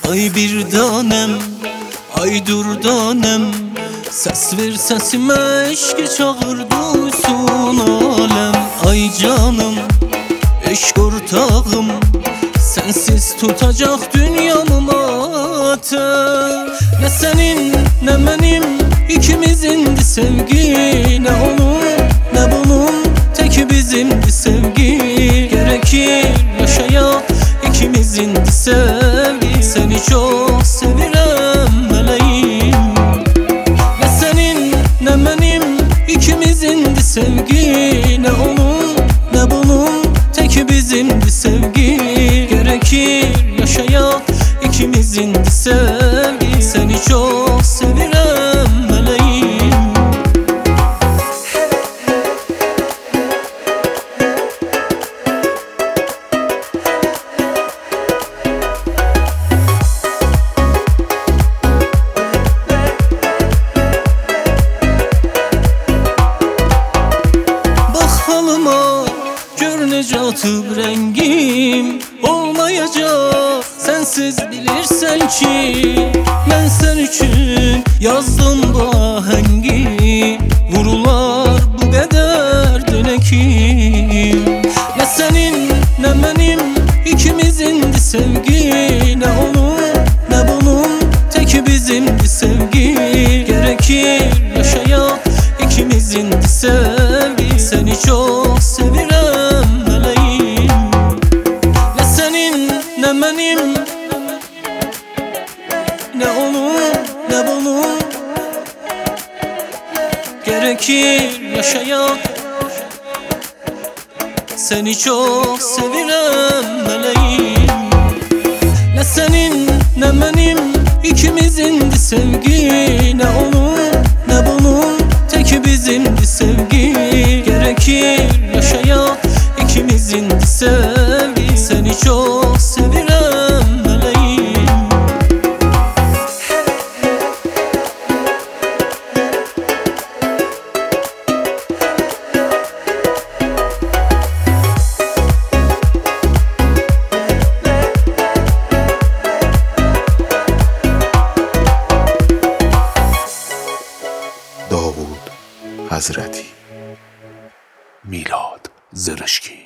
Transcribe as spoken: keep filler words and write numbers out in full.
Ay bir tanem, ay durdanem, ses ver sesime, eşki çağır duysun alem. Ay canım, eşk ortağım, sensiz tutacak dünyamı matem. Ne senin ne benim, ikimizindi sevgi. Ne onun ne bunun, teki bizimdi sevgi. Gerekir yaşayak ikimizindi sevgi. Seni çok sevirem meleğim. Ne senin ne benim, ikimizindi sevgi. Ne onun ne bunun, teki bizimdi sevgi. Gerekir yaşayak ikimizindi sevgi. Seni çok sevirem meleğim. Gör nece atıp rengim olmayacak, sensiz bilirsen ki. Ben sen için yazdım bu ahengi, vurular bu kadar dönekim. Ne senin ne benim, ikimizindi sevgi. Ne onun ne bunun, teki bizimdi sevgi. Gerekir yaşayak ikimizindi sevgi. Seni çok sevirem meleğim. Ne senin ne benim, ne onun ne bunun, gerekir yaşayak. Seni çok sevirem meleğim. Ne senin ne benim, ikimizindi sevgi. Ne onun ne bunun, teki bizimdi sevgi. Gerekir yaşayak ikimizindi sevgi. Seni çok sevirem meleğim. داوود حضرتی، میلاد زرشکی.